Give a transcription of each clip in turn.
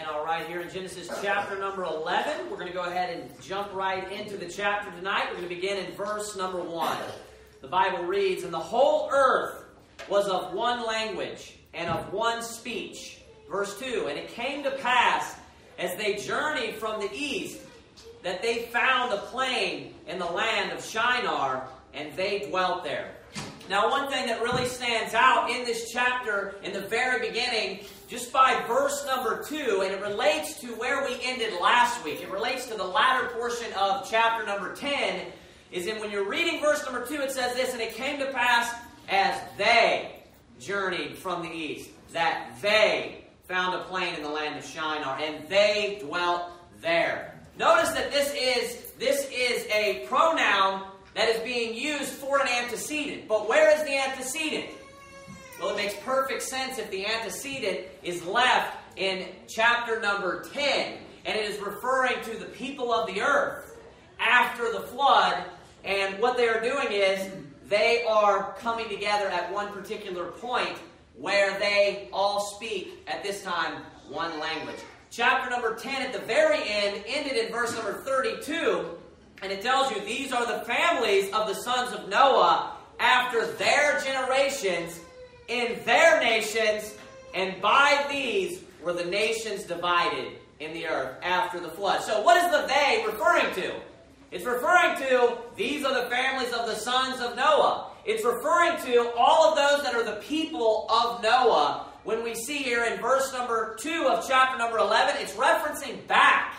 All right, here in Genesis chapter number 11, we're going to go ahead and jump right into the chapter tonight. We're going to begin in verse number 1. The Bible reads, "And the whole earth was of one language and of one speech." Verse 2, "And it came to pass, as they journeyed from the east, that they found a plain in the land of Shinar, and they dwelt there." Now, one thing that really stands out in this chapter, in the very beginning, just by verse number 2, and it relates to where we ended last week. It relates to the latter portion of chapter number 10, is in when you're reading verse number 2, it says this, "And it came to pass as they journeyed from the east, that they found a plain in the land of Shinar, and they dwelt there." Notice that this is a pronoun that is being used for an antecedent. But where is the antecedent? Well, it makes perfect sense if the antecedent is left in chapter number 10. And it is referring to the people of the earth after the flood. And what they are doing is they are coming together at one particular point where they all speak, at this time, one language. Chapter number 10 at the very end ended in verse number 32. And it tells you, "These are the families of the sons of Noah after their generations in their nations, and by these were the nations divided in the earth after the flood." So what is the "they" referring to? It's referring to, these are the families of the sons of Noah. It's referring to all of those that are the people of Noah. When we see here in verse number 2 of chapter number 11, it's referencing back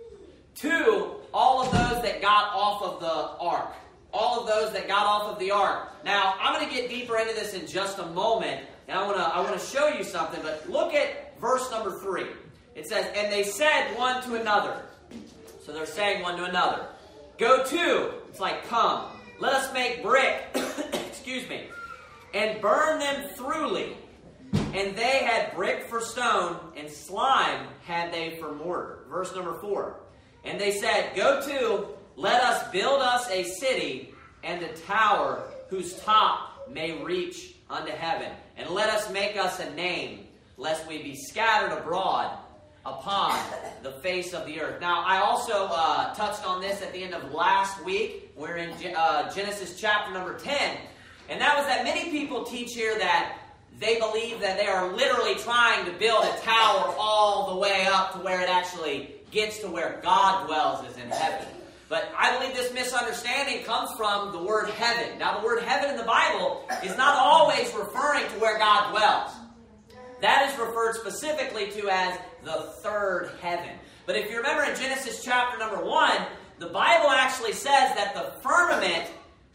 to all of those that got off of the ark. All of those that got off of the ark. Now, I'm going to get deeper into this in just a moment, and I want to show you something, but look at verse number 3. It says, "And they said one to another." So they're saying one to another. "Go to," it's like come, "let us make brick," excuse me, "and burn them thoroughly. And they had brick for stone, and slime had they for mortar." Verse number 4. "And they said, Go to, let us build us a city, and a tower whose top may reach unto heaven. And let us make us a name, lest we be scattered abroad upon the face of the earth." Now, I also touched on this at the end of last week. We're in Genesis chapter number 10. And that was that many people teach here that they believe that they are literally trying to build a tower all the way up to where it actually gets to where God dwells, is in heaven. But I believe this misunderstanding comes from the word heaven. Now, the word heaven in the Bible is not always referring to where God dwells. That is referred specifically to as the third heaven. But if you remember in Genesis chapter number 1, the Bible actually says that the firmament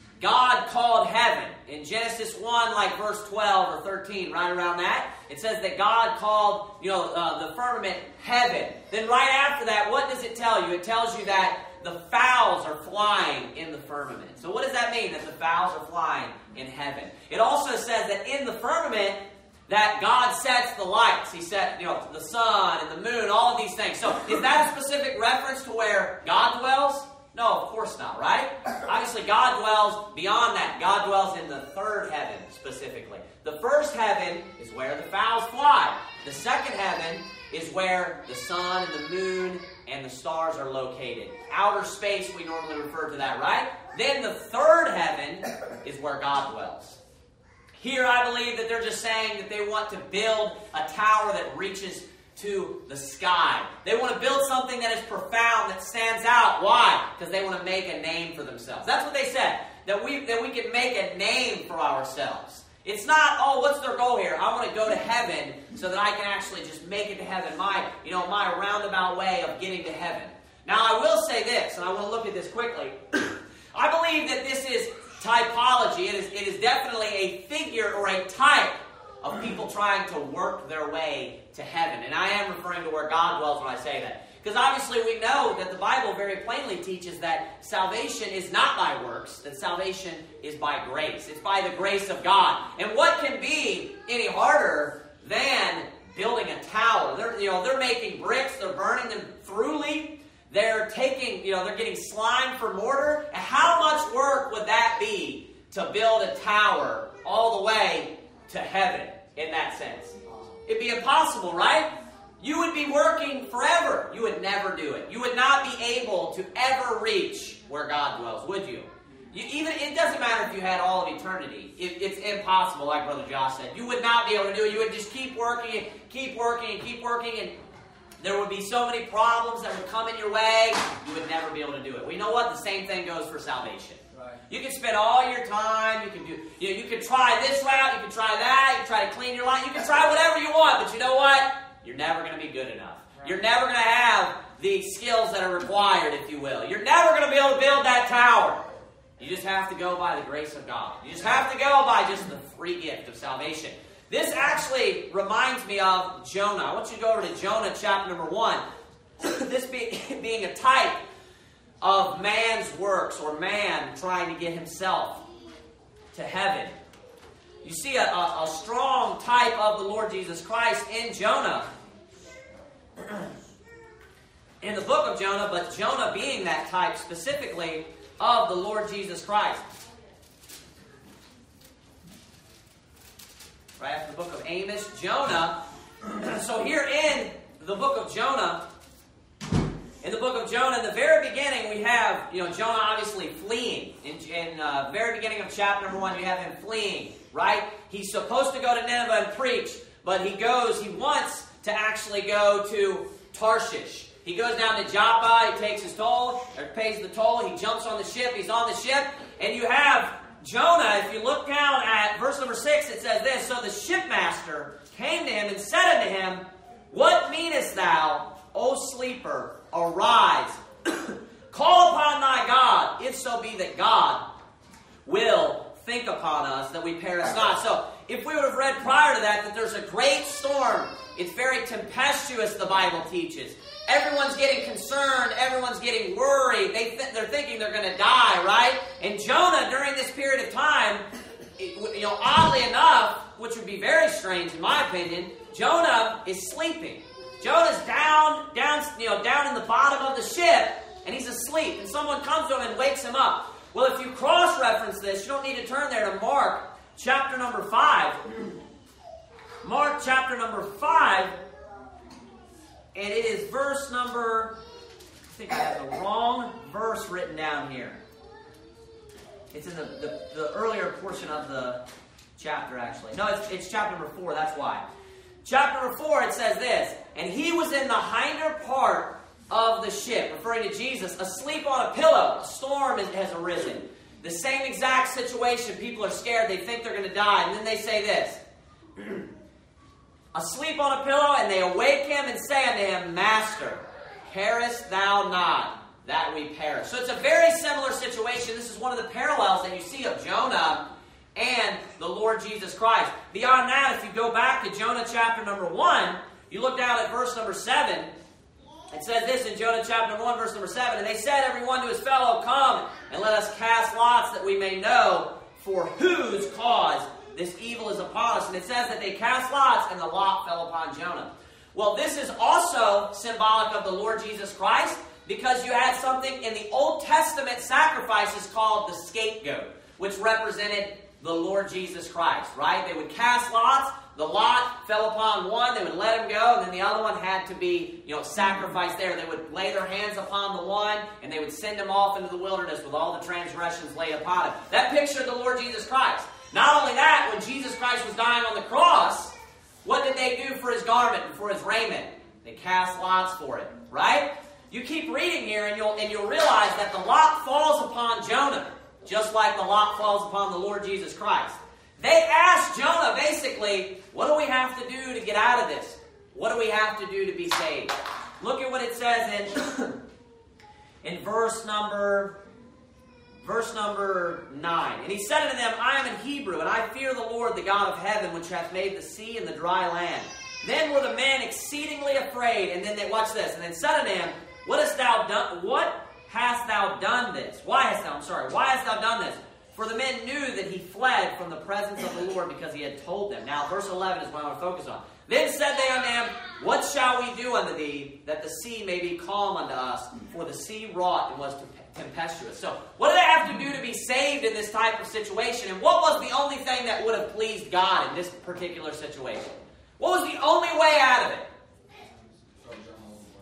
God called heaven. In Genesis 1, like verse 12 or 13, right around that, it says that God called, the firmament heaven. Then right after that, what does it tell you? It tells you that the fowls are flying in the firmament. So what does that mean, that the fowls are flying in heaven? It also says that in the firmament, that God sets the lights. He set, the sun and the moon, all of these things. So is that a specific reference to where God dwells? No, of course not, right? Obviously, God dwells beyond that. God dwells in the third heaven, specifically. The first heaven is where the fowls fly. The second heaven is where the sun and the moon and the stars are located. Outer space, we normally refer to that, right? Then the third heaven is where God dwells. Here, I believe that they're just saying that they want to build a tower that reaches to the sky. They want to build something that is profound, that stands out. Why? Because they want to make a name for themselves. That's what they said, that we can make a name for ourselves. It's not, what's their goal here? I want to go to heaven so that I can actually just make it to heaven. My roundabout way of getting to heaven. Now, I will say this, and I want to look at this quickly. I believe that this is typology. It is definitely a figure or a type of people trying to work their way to heaven. And I am referring to where God dwells when I say that. Because obviously we know that the Bible very plainly teaches that salvation is not by works, that salvation is by grace. It's by the grace of God. And what can be any harder than building a tower? They're making bricks, they're burning them thoroughly, they're getting slime for mortar. And how much work would that be to build a tower all the way to heaven in that sense? It'd be impossible, right? you would be working forever. You would never do it. You would not be able to ever reach where God dwells, would you? It doesn't matter if you had all of eternity. It's impossible, like Brother Josh said. You would not be able to do it. You would just keep working, and there would be so many problems that would come in your way, you would never be able to do it. Well, you know what? The same thing goes for salvation. Right. You can spend all your time, you can try this route, you can try that, you can try to clean your life, you can try whatever you want, but you know what? You're never going to be good enough. Right. You're never going to have the skills that are required, if you will. You're never going to be able to build that tower. You just have to go by the grace of God. You just have to go by just the free gift of salvation. This actually reminds me of Jonah. I want you to go over to Jonah chapter number 1. This being a type of man's works, or man trying to get himself to heaven. You see a strong type of the Lord Jesus Christ in Jonah. In the book of Jonah, but Jonah being that type specifically of the Lord Jesus Christ. Right after the book of Amos, Jonah. So here in the book of Jonah, in the very beginning, we have, Jonah obviously fleeing. In the very beginning of chapter number 1, you have him fleeing, right? He's supposed to go to Nineveh and preach, but he wants to actually go to Tarshish. He goes down to Joppa, he takes his toll, or pays the toll, he jumps on the ship, he's on the ship, and you have Jonah. If you look down at verse number 6, it says this: So the shipmaster came to him and said unto him, What meanest thou, O sleeper? Arise, call upon thy God, if so be that God will think upon us, that we perish not. So, if we would have read prior to that there's a great storm, it's very tempestuous, the Bible teaches. Everyone's getting concerned, everyone's getting worried, they're thinking they're going to die, right? And Jonah, during this period of time, oddly enough, which would be very strange in my opinion, Jonah is sleeping. Jonah's down in the bottom of the ship, and he's asleep. And someone comes to him and wakes him up. Well, if you cross-reference this, you don't need to turn there to Mark chapter number 5. Mark chapter number 5, and it is verse number, I think I have the wrong verse written down here. It's in the earlier portion of the chapter, actually. No, it's chapter number 4, that's why. Chapter number 4, it says this: And he was in the hinder part of the ship, referring to Jesus, asleep on a pillow. A storm has arisen. The same exact situation. People are scared. They think they're going to die. And then they say this: Asleep on a pillow, and they awake him and say unto him, Master, carest thou not that we perish? So it's a very similar situation. This is one of the parallels that you see of Jonah and the Lord Jesus Christ. Beyond that, if you go back to Jonah chapter number 1, you look down at verse number 7. It says this in Jonah chapter number 1, verse number 7. And they said, every one to his fellow, Come, and let us cast lots, that we may know for whose cause this evil is upon us. And it says that they cast lots, and the lot fell upon Jonah. Well, this is also symbolic of the Lord Jesus Christ, because you had something in the Old Testament sacrifices called the scapegoat, which represented the Lord Jesus Christ, right? They would cast lots. The lot fell upon one. They would let him go, and then the other one had to be, sacrificed there. They would lay their hands upon the one, and they would send him off into the wilderness with all the transgressions laid upon him. That pictured the Lord Jesus Christ. Not only that, when Jesus Christ was dying on the cross, what did they do for his garment and for his raiment? They cast lots for it, right? You keep reading here, and you'll realize that the lot falls upon Jonah, just like the lot falls upon the Lord Jesus Christ. They asked Jonah, basically, what do we have to do to get out of this? What do we have to do to be saved? Look at what it says in verse number 9. And he said unto them, I am an Hebrew, and I fear the Lord, the God of heaven, which hath made the sea and the dry land. Then were the men exceedingly afraid, and then they, watch this, and then said unto him, What hast thou done? What hast thou done this? Why hast thou done this? For the men knew that he fled from the presence of the Lord, because he had told them. Now, verse 11 is what I want to focus on. Then said they unto him, What shall we do unto thee, that the sea may be calm unto us? For the sea wrought and was tempestuous. So, what do they have to do to be saved in this type of situation? And what was the only thing that would have pleased God in this particular situation? What was the only way out of it?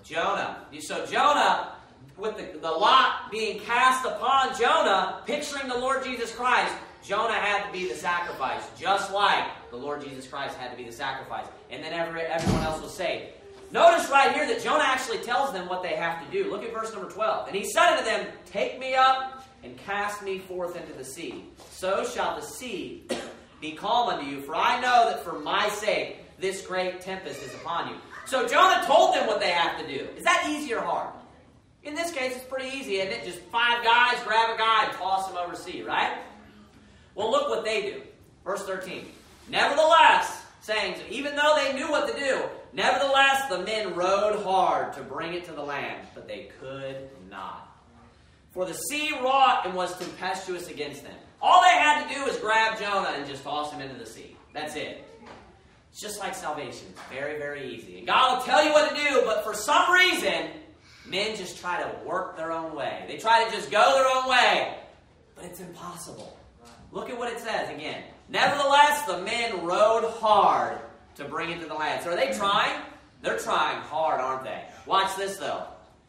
Jonah. So Jonah, with the lot being cast upon Jonah, picturing the Lord Jesus Christ, Jonah had to be the sacrifice, just like the Lord Jesus Christ had to be the sacrifice. And then everyone else was saved. Notice right here that Jonah actually tells them what they have to do. Look at verse number 12. And he said unto them, take me up and cast me forth into the sea. So shall the sea be calm unto you, for I know that for my sake this great tempest is upon you. So Jonah told them what they have to do. Is that easy or hard? In this case, it's pretty easy, isn't it? Just 5 guys, grab a guy, and toss him over the sea, right? Well, look what they do. Verse 13. Nevertheless, saying, even though they knew what to do, nevertheless the men rowed hard to bring it to the land, but they could not. For the sea wrought and was tempestuous against them. All they had to do was grab Jonah and just toss him into the sea. That's it. It's just like salvation. It's very, very easy. And God will tell you what to do, but for some reason, men just try to work their own way. They try to just go their own way. But it's impossible. Look at what it says again. Nevertheless, the men rowed hard to bring it to the land. So are they trying? They're trying hard, aren't they? Watch this, though.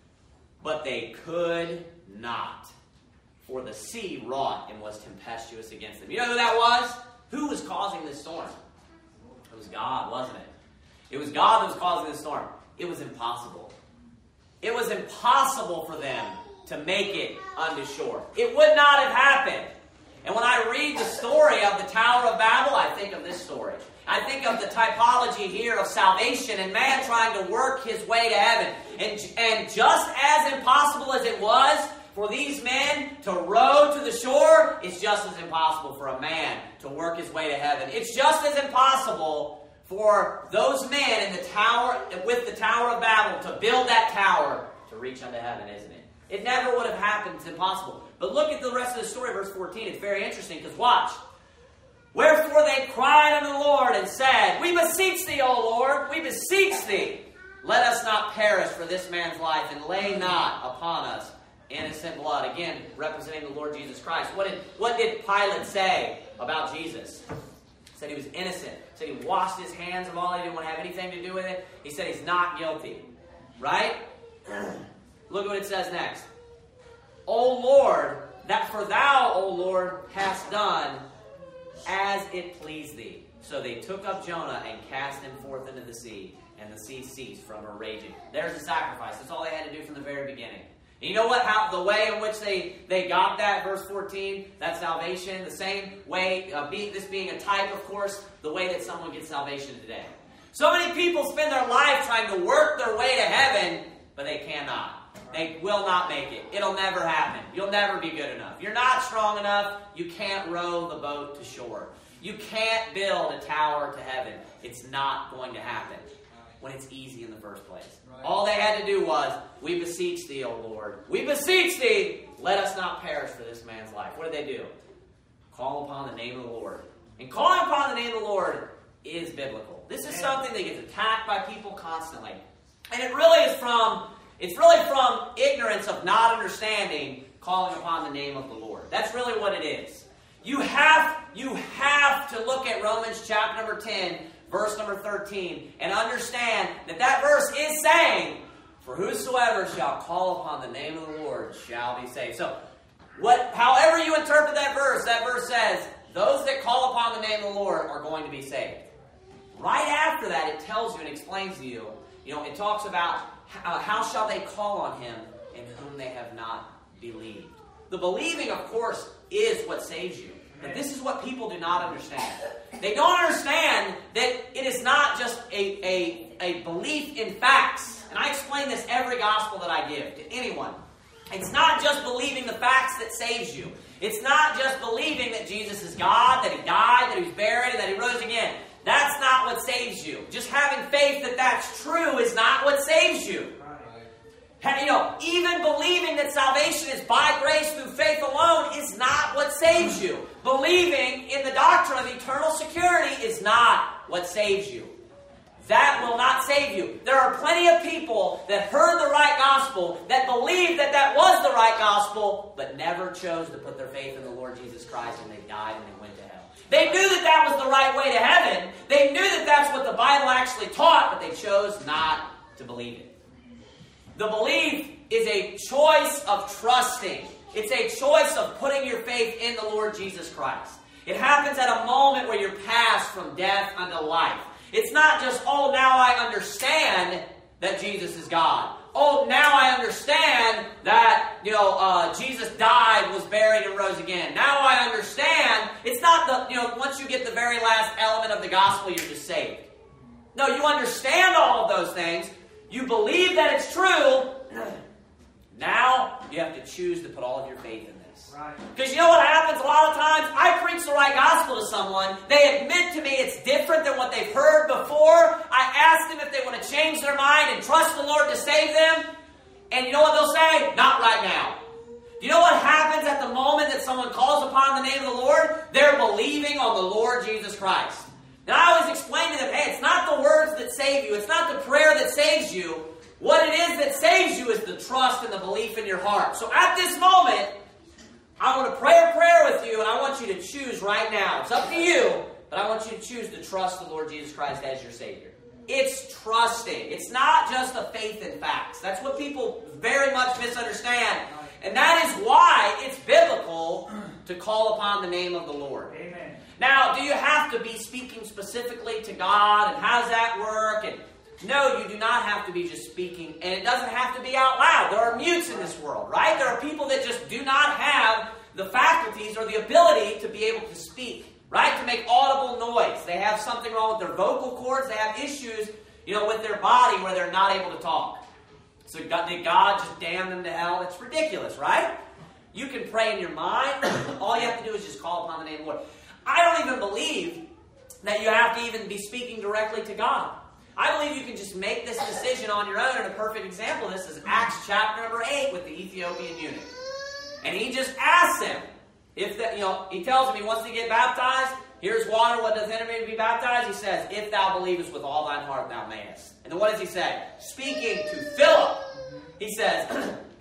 But they could not. For the sea wrought and was tempestuous against them. You know who that was? Who was causing this storm? It was God, wasn't it? It was God that was causing this storm. It was impossible. It was impossible for them to make it unto shore. It would not have happened. And when I read the story of the Tower of Babel, I think of this story. I think of the typology here of salvation and man trying to work his way to heaven. And just as impossible as it was for these men to row to the shore, it's just as impossible for a man to work his way to heaven. It's just as impossible for those men in the tower, with the Tower of Babel, to build that tower to reach unto heaven, isn't it? It never would have happened. It's impossible. But look at the rest of the story, verse 14. It's very interesting, because watch. Wherefore they cried unto the Lord and said, we beseech thee, O Lord, we beseech thee, let us not perish for this man's life, and lay not upon us innocent blood. Again, representing the Lord Jesus Christ. What did Pilate say about Jesus? He said he was innocent. He said he washed his hands of all. He didn't want to have anything to do with it. He said he's not guilty. Right? Look at what it says next. O Lord, that for thou, O Lord, hast done as it pleased thee. So they took up Jonah and cast him forth into the sea, and the sea ceased from her raging. There's the sacrifice. That's all they had to do from the very beginning. And you know what? How the way in which they got that, verse 14, that salvation, the same way, this being a type, of course, the way that someone gets salvation today. So many people spend their life trying to work their way to heaven, but they cannot. They will not make it. It'll never happen. You'll never be good enough. You're not strong enough. You can't row the boat to shore. You can't build a tower to heaven. It's not going to happen when it's easy in the first place. Right. All they had to do was, we beseech thee, O Lord. We beseech thee, let us not perish for this man's life. What did they do? Call upon the name of the Lord. And calling upon the name of the Lord is biblical. This is something that gets attacked by people constantly. And it really is from ignorance of not understanding calling upon the name of the Lord. That's really what it is. You have to look at Romans chapter number 10, verse number 13, and understand that verse is saying, for whosoever shall call upon the name of the Lord shall be saved. So, however you interpret that verse says, those that call upon the name of the Lord are going to be saved. Right after that, it tells you and explains to you, it talks about how shall they call on him in whom they have not believed. The believing, of course, is what saves you. But this is what people do not understand. They don't understand that it is not just a belief in facts. And I explain this every gospel that I give to anyone. It's not just believing the facts that saves you. It's not just believing that Jesus is God, that he died, that he was buried, and that he rose again. That's not what saves you. Just having faith that that's true is not what saves you. Even believing that salvation is by grace through faith alone is not what saves you. Believing in the doctrine of eternal security is not what saves you. That will not save you. There are plenty of people that heard the right gospel, that believed that was the right gospel, but never chose to put their faith in the Lord Jesus Christ, and they died and they went to hell. They knew that was the right way to heaven. They knew that that's what the Bible actually taught, but they chose not to believe it. The belief is a choice of trusting. It's a choice of putting your faith in the Lord Jesus Christ. It happens at a moment where you're passed from death unto life. It's not just, oh, now I understand that Jesus is God. Oh, now I understand that, Jesus died, was buried, and rose again. Now I understand. It's not once you get the very last element of the gospel, you're just saved. No, you understand all of those things. You believe that it's true. Now you have to choose to put all of your faith in this. Because you know what happens a lot of times? I preach the right gospel to someone. They admit to me it's different than what they've heard before. I ask them if they want to change their mind and trust the Lord to save them. And you know what they'll say? Not right now. Do you know what happens at the moment that someone calls upon the name of the Lord? They're believing on the Lord Jesus Christ. And I always explain to them, hey, it's not the words that save you. It's not the prayer that saves you. What it is that saves you is the trust and the belief in your heart. So at this moment, I want to pray a prayer with you, and I want you to choose right now. It's up to you, but I want you to choose to trust the Lord Jesus Christ as your Savior. It's trusting. It's not just a faith in facts. That's what people very much misunderstand. And that is why it's biblical to call upon the name of the Lord. Amen. Now, do you have to be speaking specifically to God, and how does that work? And no, you do not have to be just speaking, and it doesn't have to be out loud. There are mutes in this world, right? There are people that just do not have the faculties or the ability to be able to speak, right? To make audible noise. They have something wrong with their vocal cords. They have issues, with their body where they're not able to talk. So did God just damn them to hell? It's ridiculous, right? You can pray in your mind. All you have to do is just call upon the name of the Lord. I don't even believe that you have to even be speaking directly to God. I believe you can just make this decision on your own, and a perfect example of this is Acts chapter number 8 with the Ethiopian eunuch. And he just asks him, he tells him he wants to get baptized. Here's water, what does enemy to be baptized? He says, if thou believest with all thine heart, thou mayest. And then what does he say? Speaking to Philip, he says,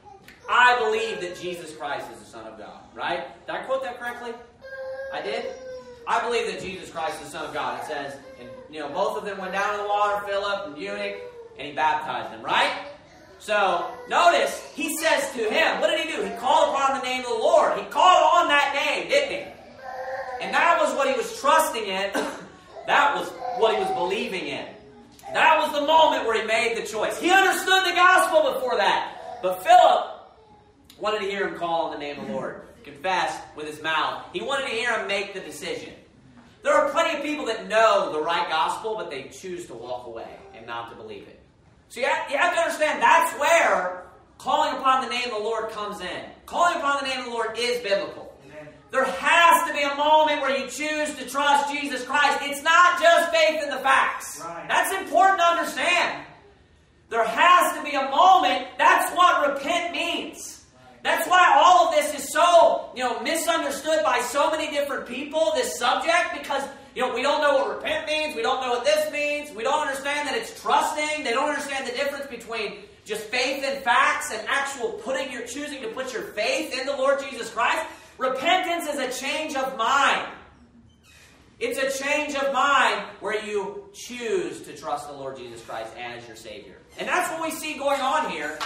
I believe that Jesus Christ is the Son of God. Right? Did I quote that correctly? I did? I believe that Jesus Christ is the Son of God. It says, and both of them went down in the water, Philip and eunuch, and he baptized them, right? So, notice, he says to him, what did he do? He called upon the name of the Lord. He called on that name, didn't he? And that was what he was trusting in. That was what he was believing in. That was the moment where he made the choice. He understood the gospel before that. But Philip wanted to hear him call on the name of the Lord. Confess with his mouth. He wanted to hear him make the decision. There are plenty of people that know the right gospel, but they choose to walk away and not to believe it. So you have to understand that's where calling upon the name of the Lord comes in. Calling upon the name of the Lord is biblical. Amen. There has to be a moment where you choose to trust Jesus Christ. It's not just faith in the facts. Right. That's important to understand. There has to be a moment. That's what repent means. That's why all of this is so, misunderstood by so many different people, this subject, because, we don't know what repent means. We don't know what this means. We don't understand that it's trusting. They don't understand the difference between just faith and facts and actual choosing to put your faith in the Lord Jesus Christ. Repentance is a change of mind. It's a change of mind where you choose to trust the Lord Jesus Christ as your Savior. And that's what we see going on here.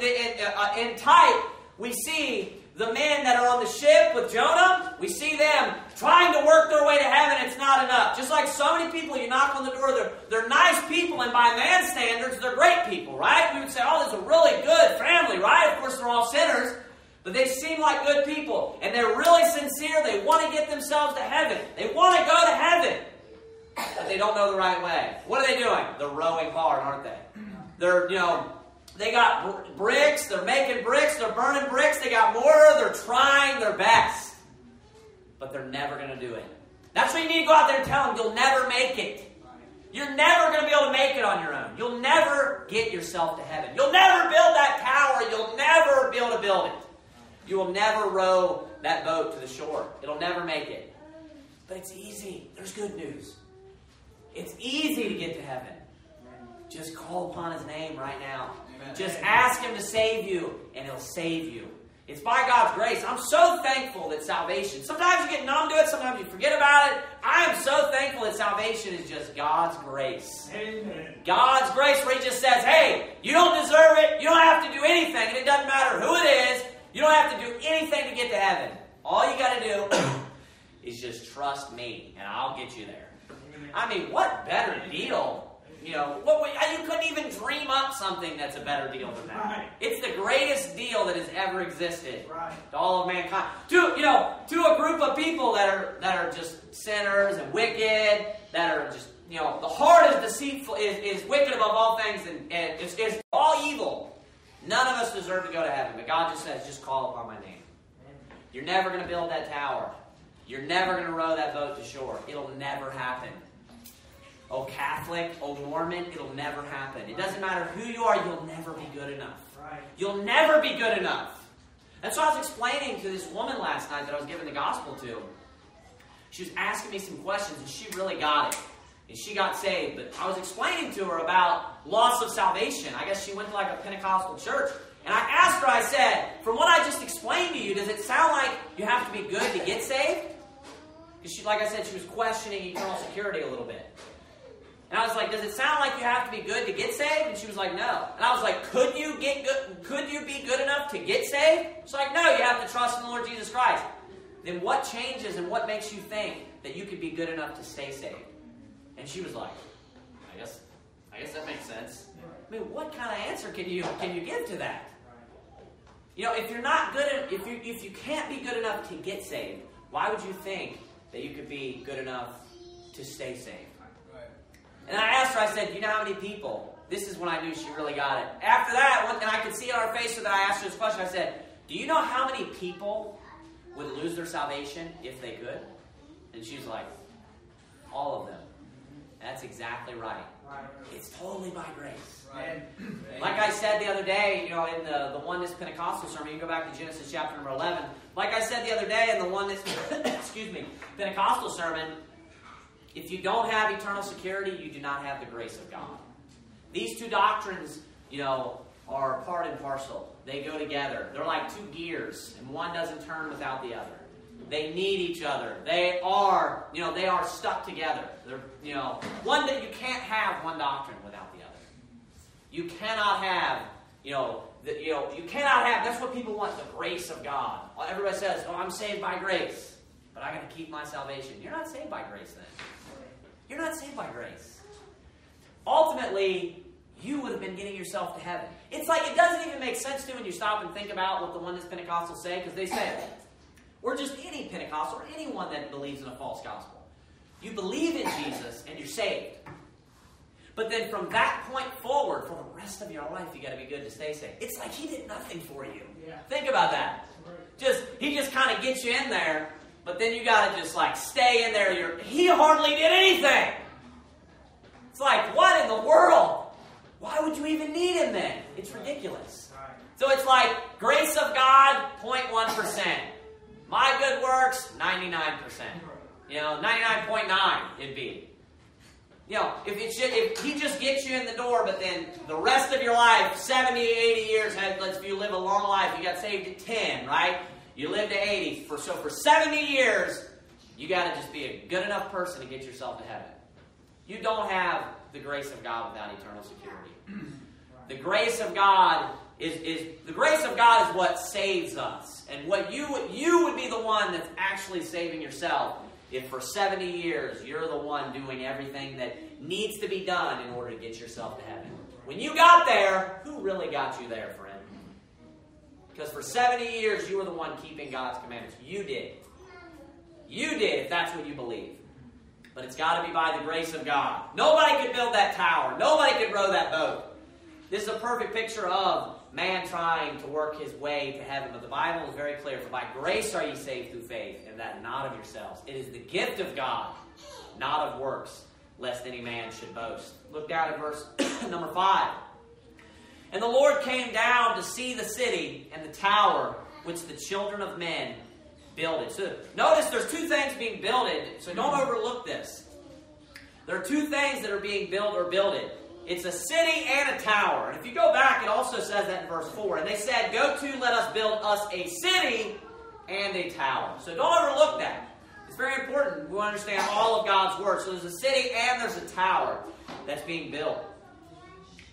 In type, we see the men that are on the ship with Jonah. We see them trying to work their way to heaven. It's not enough. Just like so many people, you knock on the door, they're nice people, and by man's standards, they're great people, right? We would say, oh, this is a really good family, right? Of course, they're all sinners, but they seem like good people, and they're really sincere. They want to get themselves to heaven. They want to go to heaven, but they don't know the right way. What are they doing? They're rowing hard, aren't they? They're, they got bricks, they're making bricks, they're burning bricks, they got mortar, they're trying their best. But they're never going to do it. That's why you need to go out there and tell them you'll never make it. You're never going to be able to make it on your own. You'll never get yourself to heaven. You'll never build that tower. You'll never be able to build it. You will never row that boat to the shore. It'll never make it. But it's easy. There's good news. It's easy to get to heaven. Just call upon His name right now. Amen. Just ask Him to save you, and He'll save you. It's by God's grace. I'm so thankful that salvation, sometimes you get numb to it, sometimes you forget about it. I am so thankful that salvation is just God's grace. Amen. God's grace where He just says, hey, you don't deserve it, you don't have to anything, and it doesn't matter who it is. You don't have to do anything to get to heaven. All you got to do is just trust me, and I'll get you there. I mean, what better deal? You know, you couldn't even dream up something that's a better deal than that. Right. It's the greatest deal that has ever existed to all of mankind. To a group of people that are just sinners and wicked, that are just, the heart is deceitful, is wicked above all things, and it's all evil. None of us deserve to go to heaven, but God just says, just call upon my name. You're never going to build that tower. You're never going to row that boat to shore. It'll never happen. Oh, Catholic, oh, Mormon, it'll never happen. It doesn't matter who you are, you'll never be good enough. Right. You'll never be good enough. That's what I was explaining to this woman last night that I was giving the gospel to. She was asking me some questions, and she really got it. And she got saved. But I was explaining to her about loss of salvation. I guess she went to like a Pentecostal church. And I asked her, I said, from what I just explained to you, does it sound like you have to be good to get saved? Because she, like I said, she was questioning eternal security a little bit. And I was like, does it sound like you have to be good to get saved? And she was like, no. And I was like, could you be good enough to get saved? She's like, no, you have to trust in the Lord Jesus Christ. Then what changes and what makes you think that you could be good enough to stay saved? And she was like, I guess that makes sense. I mean, what kind of answer can you give to that? If you're not good, if you can't be good enough to get saved, why would you think that you could be good enough to stay saved? And I asked her, I said, you know how many people? This is when I knew she really got it. After that, and I could see it on her face that I asked her this question, I said, do you know how many people would lose their salvation if they could? And she was like, all of them. That's exactly right. It's totally by grace. Right. Like I said the other day, in the Oneness Pentecostal sermon, you can go back to Genesis chapter number 11. Like I said the other day in the Oneness Pentecostal sermon, if you don't have eternal security, you do not have the grace of God. These two doctrines, are part and parcel. They go together. They're like two gears, and one doesn't turn without the other. They need each other. They are stuck together. They're, one that you can't have one doctrine without the other. You cannot have, you cannot have, that's what people want, the grace of God. Everybody says, I'm saved by grace, but I got to keep my salvation. You're not saved by grace then. You're not saved by grace. Ultimately, you would have been getting yourself to heaven. It's like it doesn't even make sense to when you stop and think about what the Oneness Pentecostals say, because they say, or just any Pentecostal or anyone that believes in a false gospel. You believe in Jesus and you're saved. But then from that point forward, for the rest of your life, you got to be good to stay saved. It's like he did nothing for you. Yeah. Think about that. He just kind of gets you in there, but then you got to just like stay in there. He hardly did anything. It's like, what in the world? Why would you even need him then? It's ridiculous. So it's like grace of God, 0.1%. My good works, 99%. 99.9 it'd be. If he just gets you in the door, but then the rest of your life, 70, 80 years, if you live a long life, you got saved at 10, right? You lived to 80. So for 70 years, you got to just be a good enough person to get yourself to heaven. You don't have the grace of God without eternal security. The grace of God is what saves us. And what you would be the one that's actually saving yourself if for 70 years you're the one doing everything that needs to be done in order to get yourself to heaven. When you got there, who really got you there, friend? Because for 70 years you were the one keeping God's commandments. You did. You did, if that's what you believe. But it's got to be by the grace of God. Nobody could build that tower. Nobody could row that boat. This is a perfect picture of man trying to work his way to heaven. But the Bible is very clear. For by grace are ye saved through faith, and that not of yourselves. It is the gift of God, not of works, lest any man should boast. Look down at verse number 5. And the Lord came down to see the city and the tower which the children of men builded. So notice there's two things being builded, so don't overlook this. There are two things that are being built or builded. It's a city and a tower. And if you go back, it also says that in verse 4. And they said, go to, let us build us a city and a tower. So don't overlook that. It's very important we understand all of God's word. So there's a city and there's a tower that's being built.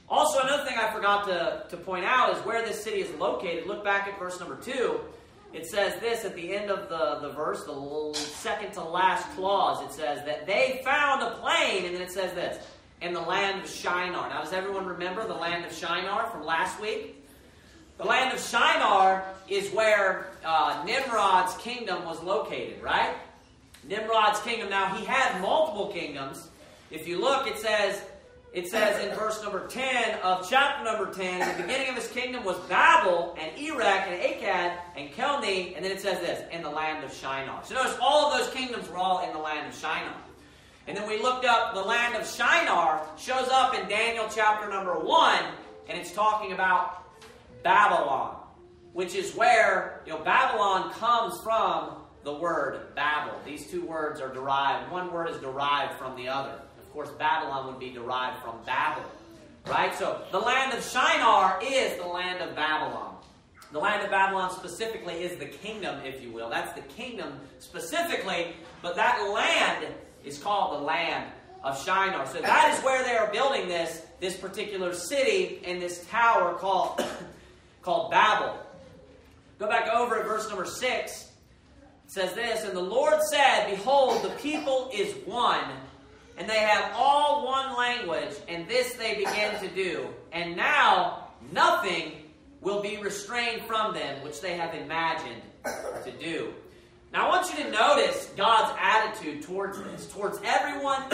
Also, another thing I forgot to point out is where this city is located. Look back at verse number 2. It says this at the end of the verse, the second to last clause. It says that they found a plain, and then it says this, in the land of Shinar. Now, does everyone remember the land of Shinar from last week? The land of Shinar is where Nimrod's kingdom was located, right? Nimrod's kingdom. Now, he had multiple kingdoms. If you look, it says in verse number 10 of chapter number 10, the beginning of his kingdom was Babel and Erech and Akkad and Calneh, and then it says this, in the land of Shinar. So notice all of those kingdoms were all in the land of Shinar. And then we looked up the land of Shinar, shows up in Daniel chapter number 1, and it's talking about Babylon, which is where, Babylon comes from the word Babel. These two words are derived. One word is derived from the other. Of course, Babylon would be derived from Babel, right? So the land of Shinar is the land of Babylon. The land of Babylon specifically is the kingdom, if you will. That's the kingdom specifically, but that land is called the land of Shinar. So that is where they are building this particular city and this tower called Babel. Go back over at verse number 6. It says this, and the Lord said, behold, the people is one, and they have all one language, and this they begin to do. And now nothing will be restrained from them, which they have imagined to do. Now I want you to notice God's attitude towards this, towards everyone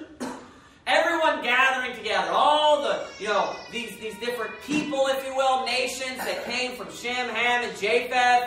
gathering together, all the, these different people, if you will, nations that came from Shem, Ham, and Japheth.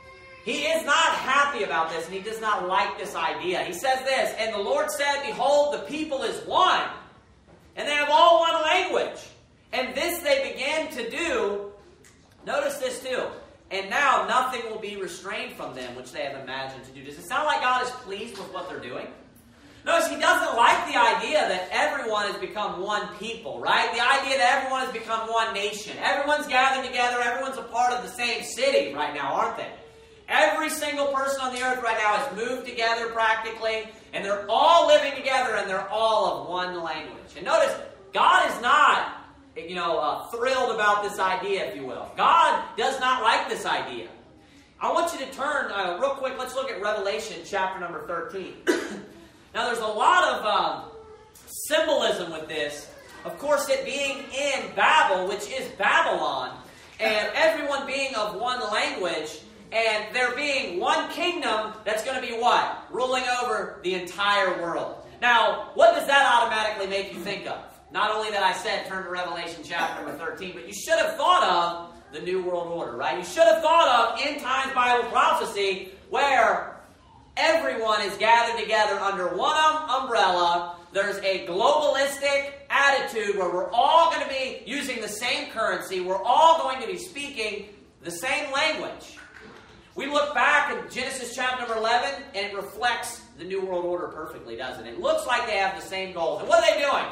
He is not happy about this, and he does not like this idea. He says this, and the Lord said, behold, the people is one, and they have all one language. And this they began to do. Notice this too. And now nothing will be restrained from them, which they have imagined to do. Does it sound like God is pleased with what they're doing? Notice he doesn't like the idea that everyone has become one people, right? The idea that everyone has become one nation. Everyone's gathered together. Everyone's a part of the same city right now, aren't they? Every single person on the earth right now has moved together practically, and they're all living together, and they're all of one language. And notice, God is not, thrilled about this idea, if you will. God does not like this idea. I want you to turn real quick. Let's look at Revelation chapter number 13. Now, there's a lot of symbolism with this. Of course, it being in Babel, which is Babylon, and everyone being of one language, and there being one kingdom that's going to be what? Ruling over the entire world. Now, what does that automatically make you think of? Not only that I said turn to Revelation chapter number 13, but you should have thought of the New World Order, right? You should have thought of end times Bible prophecy where everyone is gathered together under one umbrella. There's a globalistic attitude where we're all going to be using the same currency. We're all going to be speaking the same language. We look back at Genesis chapter number 11, and it reflects the New World Order perfectly, doesn't it? It looks like they have the same goals. And what are they doing?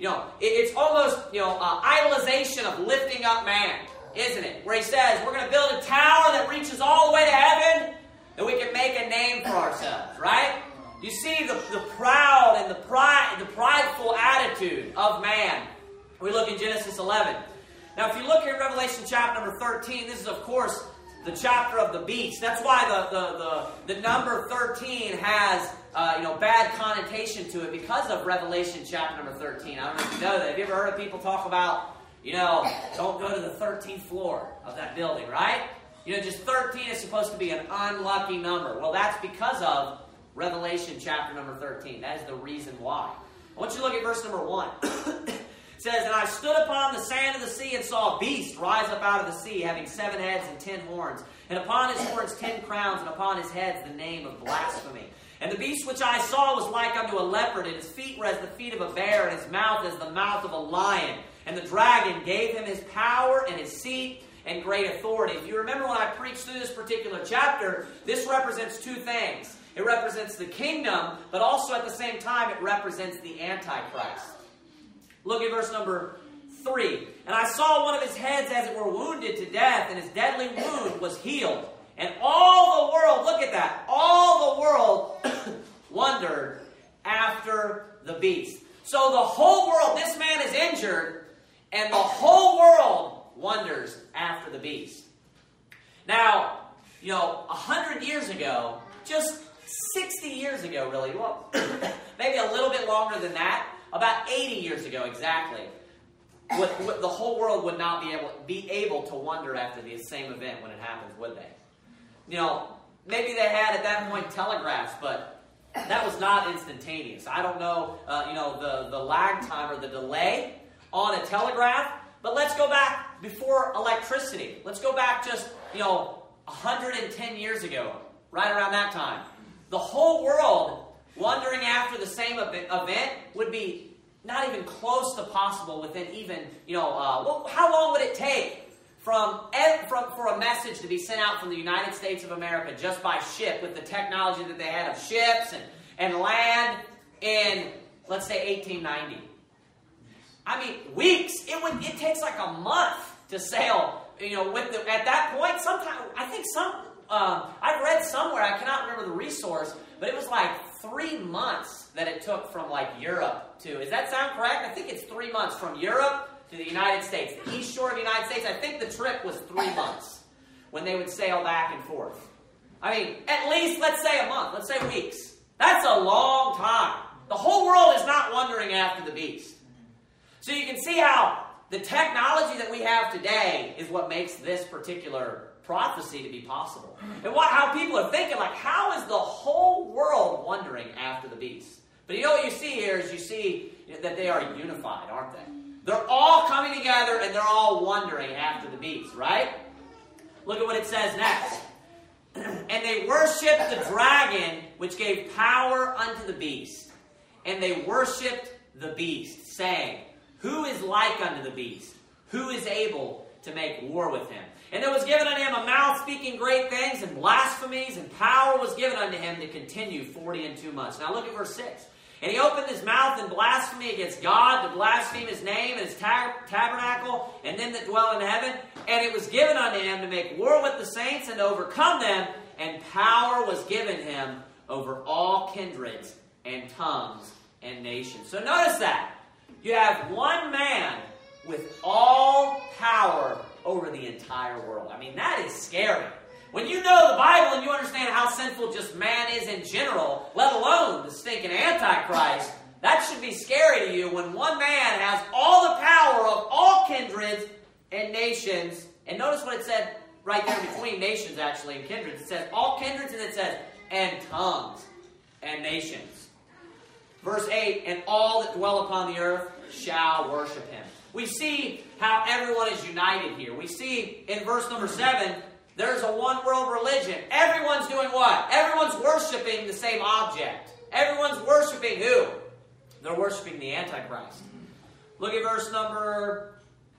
It's almost, idolization of lifting up man, isn't it? Where he says, we're going to build a tower that reaches all the way to heaven, and we can make a name for ourselves, right? You see the proud and the prideful attitude of man. We look in Genesis 11. Now, if you look here in Revelation chapter number 13, this is, of course, the chapter of the beast. That's why the number 13 has bad connotation to it because of Revelation chapter number 13. I don't know if you know that. Have you ever heard of people talk about, don't go to the 13th floor of that building, right? Just 13 is supposed to be an unlucky number. Well, that's because of Revelation chapter number 13. That is the reason why. I want you to look at verse number 1. It says, and I stood upon the sand of the sea and saw a beast rise up out of the sea, having 7 heads and 10 horns. And upon his horns 10 crowns, and upon his heads the name of blasphemy. And the beast which I saw was like unto a leopard, and his feet were as the feet of a bear, and his mouth as the mouth of a lion. And the dragon gave him his power and his seat and great authority. If you remember when I preached through this particular chapter, this represents 2 things. It represents the kingdom, but also at the same time it represents the Antichrist. Look at verse number 3. And I saw one of his heads as it were wounded to death, and his deadly wound was healed. And all the world, look at that, all the world wondered after the beast. So the whole world, this man is injured, and the whole world wonders after the beast. Now, 100 years ago, just 60 years ago, really, well, maybe a little bit longer than that, about 80 years ago exactly, the whole world would not be able to wonder after the same event when it happens, would they? Maybe they had at that point telegraphs, but that was not instantaneous. I don't know, the lag time or the delay on a telegraph, but let's go back before electricity. Let's go back just, 110 years ago, right around that time. The whole world wondering after the same event would be not even close to possible within even, how long would it take for a message to be sent out from the United States of America just by ship with the technology that they had of ships and land in, let's say, 1890? I mean, weeks. It takes like a month to sail, at that point, I've read somewhere, I cannot remember the resource, but it was like 3 months that it took from like Europe to, does that sound correct? I think it's 3 months from Europe to the United States, the east shore of the United States. I think the trip was 3 months when they would sail back and forth. I mean, at least, let's say a month, let's say weeks. That's a long time. The whole world is not wondering after the beast. So you can see how the technology that we have today is what makes this particular prophecy to be possible. And how people are thinking, like, how is the whole world wondering after the beast? But what you see here is you see that they are unified, aren't they? They're all coming together and they're all wondering after the beast, right? Look at what it says next. And they worshipped the dragon, which gave power unto the beast. And they worshipped the beast, saying, who is like unto the beast? Who is able to make war with him? And there was given unto him a mouth speaking great things and blasphemies, and power was given unto him to continue 42 months. Now look at verse 6. And he opened his mouth in blasphemy against God, to blaspheme his name and his tabernacle, and them that dwell in heaven. And it was given unto him to make war with the saints and to overcome them. And power was given him over all kindreds and tongues and nations. So notice that. You have one man with all power over the entire world. I mean, that is scary. When you know the Bible and you understand how sinful just man is in general, let alone the stinking Antichrist, that should be scary to you when one man has all the power of all kindreds and nations. And notice what it said right there between nations, actually, and kindreds. It says all kindreds, and it says, and tongues and nations. Verse 8, and all that dwell upon the earth shall worship him. We see how everyone is united here. We see in verse number 7, there's a one world religion. Everyone's doing what? Everyone's worshiping the same object. Everyone's worshiping who? They're worshiping the Antichrist. Look at verse number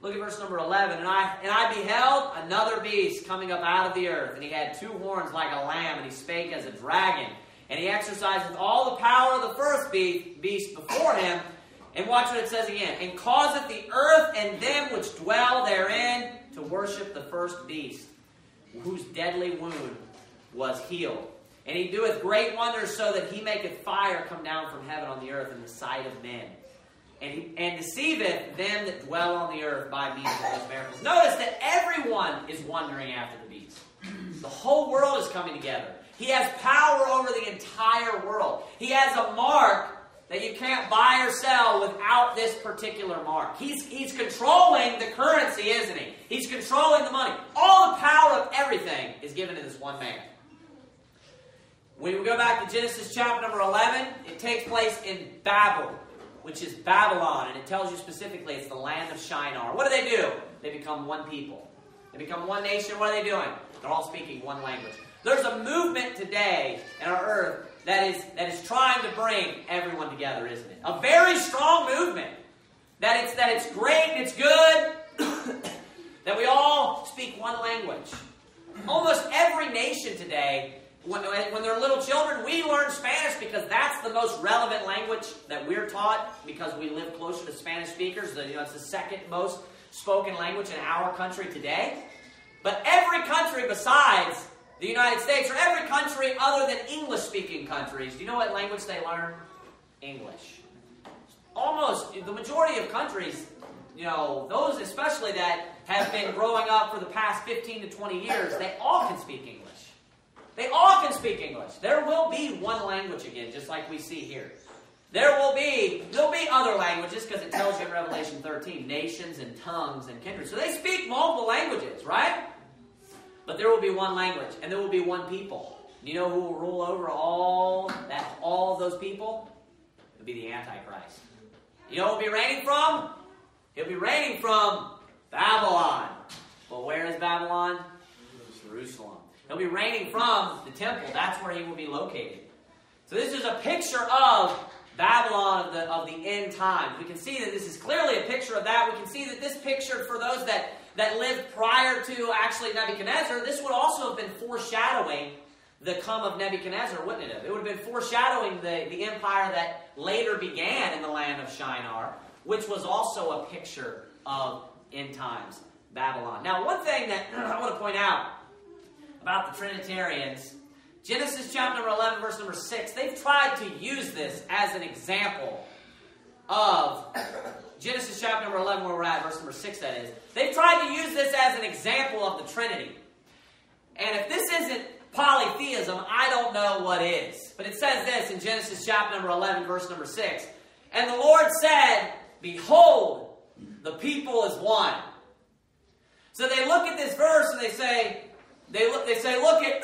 11. And I beheld another beast coming up out of the earth, and he had 2 horns like a lamb, and he spake as a dragon. And he exercised with all the power of the first beast before him. And watch what it says again. And causeth the earth and them which dwell therein to worship the first beast, whose deadly wound was healed. And he doeth great wonders, so that he maketh fire come down from heaven on the earth in the sight of men. And deceiveth them that dwell on the earth by means of those miracles. Notice that everyone is wondering after the beast. The whole world is coming together. He has power over the entire world. He has a mark that you can't buy or sell without this particular mark. He's controlling the currency, isn't he? He's controlling the money. All the power of everything is given to this one man. When we go back to Genesis chapter number 11, it takes place in Babel, which is Babylon, and it tells you specifically it's the land of Shinar. What do? They become one people. They become one nation. What are they doing? They're all speaking one language. There's a movement today in our earth that is trying to bring everyone together, isn't it? A very strong movement. That it's great and it's good. That we all speak one language. Almost every nation today, when they're little children, we learn Spanish because that's the most relevant language that we're taught because we live closer to Spanish speakers. It's the second most spoken language in our country today. But every country besides the United States, or every country other than English-speaking countries, do you know what language they learn? English. Almost the majority of countries, those especially that have been growing up for the past 15 to 20 years, they all can speak English. They all can speak English. There will be one language again, just like we see here. There'll be other languages, because it tells you in Revelation 13, nations and tongues and kindred. So they speak multiple languages, right? But there will be one language, and there will be one people. Do you know who will rule over all of those people? It'll be the Antichrist. You know who will be reigning from? He'll be reigning from Babylon. Well, where is Babylon? Jerusalem. He'll be reigning from the temple. That's where he will be located. So this is a picture of Babylon of the end times. We can see that this is clearly a picture of that. We can see that this picture, for those that lived prior to actually Nebuchadnezzar, this would also have been foreshadowing the come of Nebuchadnezzar, wouldn't it have? It would have been foreshadowing the empire that later began in the land of Shinar, which was also a picture of end times, Babylon. Now, one thing that I want to point out about the Trinitarians, Genesis chapter number 11, verse number 6, they've tried to use this as an example of Genesis chapter number 11, where we're at, verse number 6 that is. They've tried to use this as an example of the Trinity. And if this isn't polytheism, I don't know what is. But it says this in Genesis chapter number 11, verse number 6. And the Lord said, "Behold, the people is one." So they look at this verse and they say, look at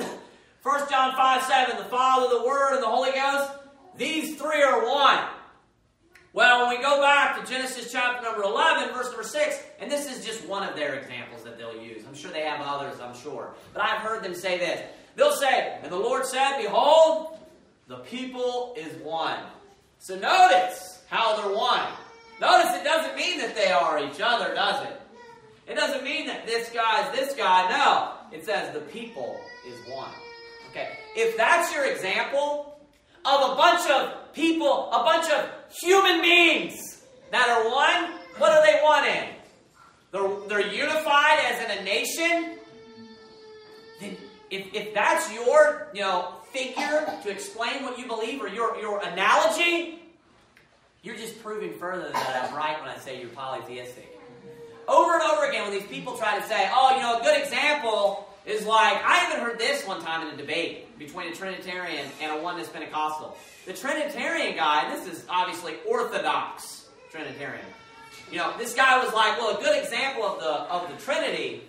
1 John 5:7, the Father, the Word, and the Holy Ghost. These three are one. Well, when we go back to Genesis chapter number 11, verse number 6, and this is just one of their examples that they'll use. I'm sure they have others, I'm sure. But I've heard them say this. They'll say, "And the Lord said, Behold, the people is one." So notice how they're one. Notice it doesn't mean that they are each other, does it? It doesn't mean that this guy is this guy. No. It says the people is one. Okay. If that's your example of a bunch of people, a bunch of human beings that are one, what are they one in? They're unified as in a nation. Then if that's your figure to explain what you believe, or your analogy, you're just proving further that I'm right when I say you're polytheistic. Over and over again, when these people try to say, a good example is like, I even heard this one time in a debate between a Trinitarian and a Oneness Pentecostal. The Trinitarian guy, and this is obviously Orthodox Trinitarian, this guy was like, well, a good example of the Trinity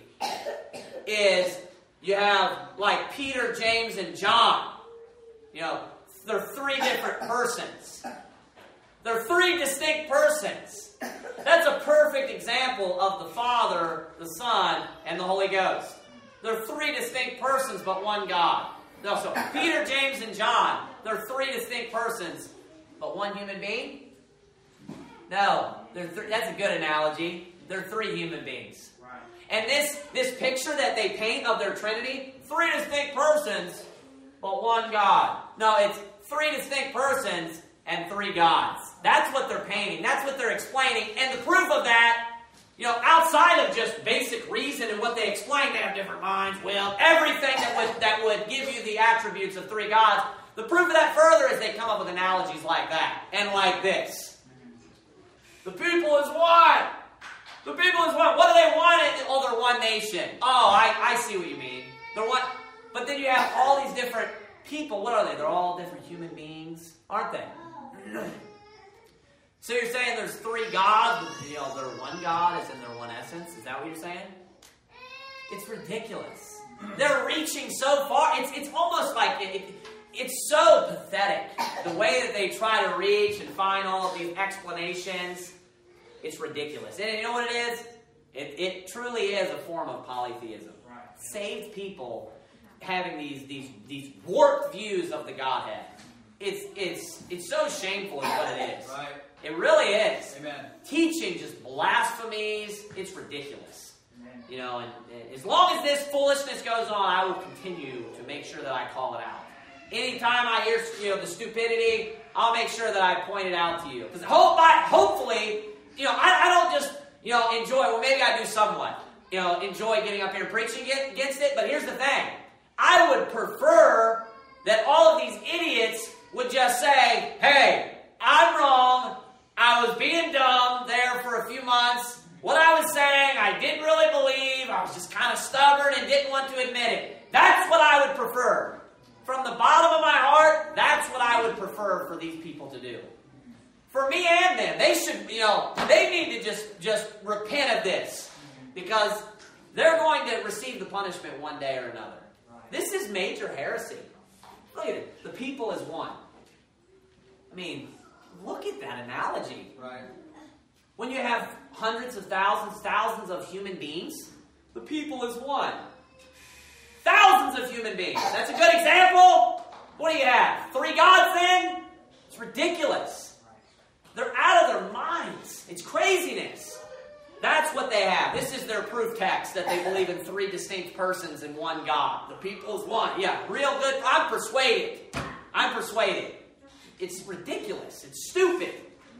is you have like Peter, James, and John. They're three different persons. They're three distinct persons. That's a perfect example of the Father, the Son, and the Holy Ghost. They're three distinct persons, but one God. No, so Peter, James, and John, they're three distinct persons, but one human being? No, that's a good analogy. They're three human beings. Right. And this picture that they paint of their Trinity, three distinct persons, but one God. No, it's three distinct persons and three gods. That's what they're painting. That's what they're explaining. And the proof of that, outside of just basic reason and what they explain, they have different minds, will, everything that would give you the attributes of three gods. The proof of that further is they come up with analogies like that and like this. The people is one. The people is one. What do they want? They're one nation. Oh, I see what you mean. They're one. But then you have all these different people. What are they? They're all different human beings, aren't they? So you're saying there's three gods, they're one God, as in their one essence? Is that what you're saying? It's ridiculous. They're reaching so far. It's almost like it's so pathetic, the way that they try to reach and find all of these explanations. It's ridiculous. And you know what it is? It truly is a form of polytheism. Right. Saved people having these warped views of the Godhead. It's so shameful is what it is. Right. It really is. Amen. Teaching just blasphemies. It's ridiculous. Amen. And as long as this foolishness goes on, I will continue to make sure that I call it out. Anytime I hear the stupidity, I'll make sure that I point it out to you. Because hopefully, I don't just enjoy. Well, maybe I do somewhat. Enjoy getting up here and preaching against it. But here's the thing: I would prefer that all of these idiots would just say, "Hey, I'm wrong. I was being dumb there for a few months. What I was saying, I didn't really believe. I was just kind of stubborn and didn't want to admit it. That's what I would prefer. From the bottom of my heart, that's what I would prefer for these people to do. For me and them, they should, they need to just repent of this. Because they're going to receive the punishment one day or another. This is major heresy. Look at it. The people is one. I mean, look at that analogy. Right. When you have hundreds of thousands of human beings, the people is one. Thousands of human beings. That's a good example. What do you have? 3 gods then? It's ridiculous. They're out of their minds. It's craziness. That's what they have. This is their proof text that they believe in 3 distinct persons and one God. The people is one. Yeah, real good. I'm persuaded. It's ridiculous. It's stupid.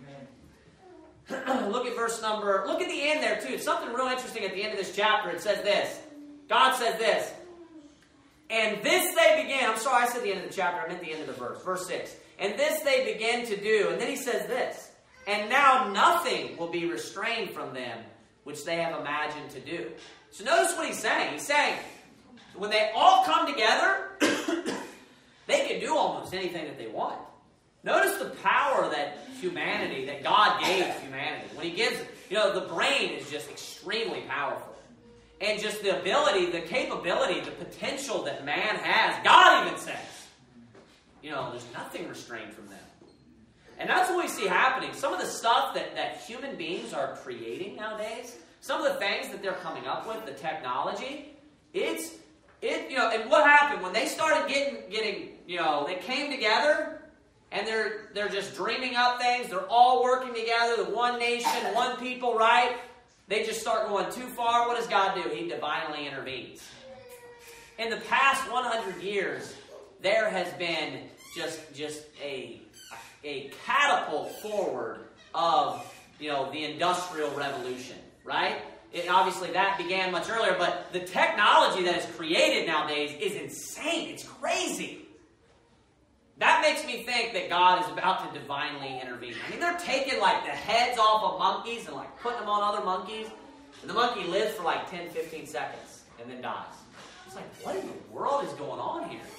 Look at the end there too. Something real interesting at the end of this chapter. It says this. God says this. And this they began. I'm sorry, I said the end of the chapter. I meant the end of the verse. Verse 6. And this they began to do. And then he says this. And now nothing will be restrained from them, which they have imagined to do. So notice what he's saying. He's saying, when they all come together, they can do almost anything that they want. Notice the power that God gave humanity. When he gives, the brain is just extremely powerful. And just the ability, the capability, the potential that man has, God even says, there's nothing restrained from them. And that's what we see happening. Some of the stuff that human beings are creating nowadays, some of the things that they're coming up with, the technology, and what happened when they started getting, they came together and they're just dreaming up things. They're all working together, the one nation, one people, right? They just start going too far. What does God do? He divinely intervenes. In the past 100 years, there has been just a catapult forward of, the Industrial Revolution, right? Obviously, that began much earlier, but the technology that is created nowadays is insane. It's crazy. That makes me think that God is about to divinely intervene. I mean, they're taking, the heads off of monkeys and, putting them on other monkeys, and the monkey lives for, 10, 15 seconds and then dies. It's what in the world is going on here?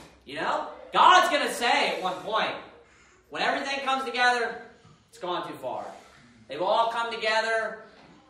God's going to say at one point, when everything comes together, it's gone too far. They've all come together,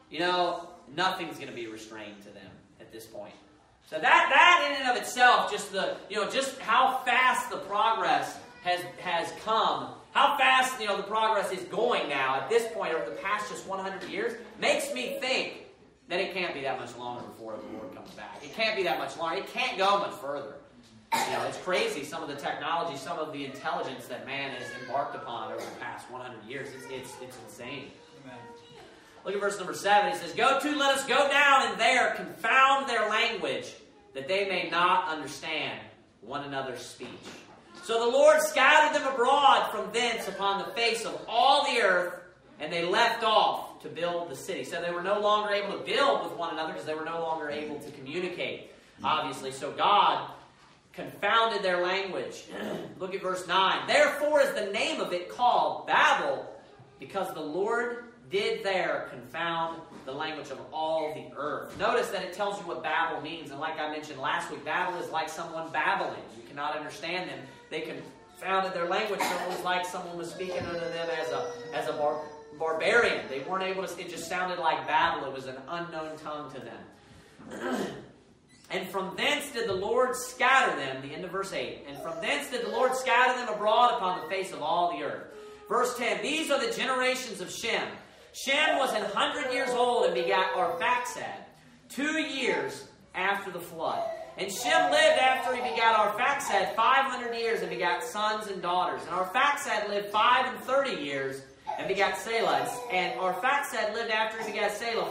nothing's going to be restrained to them at this point. So that in and of itself, just how fast the progress has come, how fast, the progress is going now at this point over the past just 100 years, makes me think that it can't be that much longer before the Lord comes back. It can't be that much longer. It can't go much further. It's crazy, some of the technology, some of the intelligence that man has embarked upon over the past 100 years. It's insane. Amen. Look at verse number 7. It says, let us go down and there confound their language, that they may not understand one another's speech. So the Lord scattered them abroad from thence upon the face of all the earth, and they left off to build the city. So they were no longer able to build with one another because they were no longer able to communicate, obviously. So God confounded their language. Look at verse 9. Therefore is the name of it called Babel, because the Lord did there confound the language of all the earth. Notice that it tells you what Babel means. And like I mentioned last week, Babel is like someone babbling. You cannot understand them. They confounded their language. So it was like someone was speaking unto them as a barbarian. They weren't able to, it just sounded like Babel. It was an unknown tongue to them. And from thence did the Lord scatter them, the end of verse 8. And from thence did the Lord scatter them abroad upon the face of all the earth. Verse 10, these are the generations of Shem. Shem was 100 years old and begat Arphaxad, 2 years after the flood. And Shem lived after he begat Arphaxad 500 years and begat sons and daughters. And Arphaxad lived 35 years and begat Selah. And Arphaxad lived after he begat Selah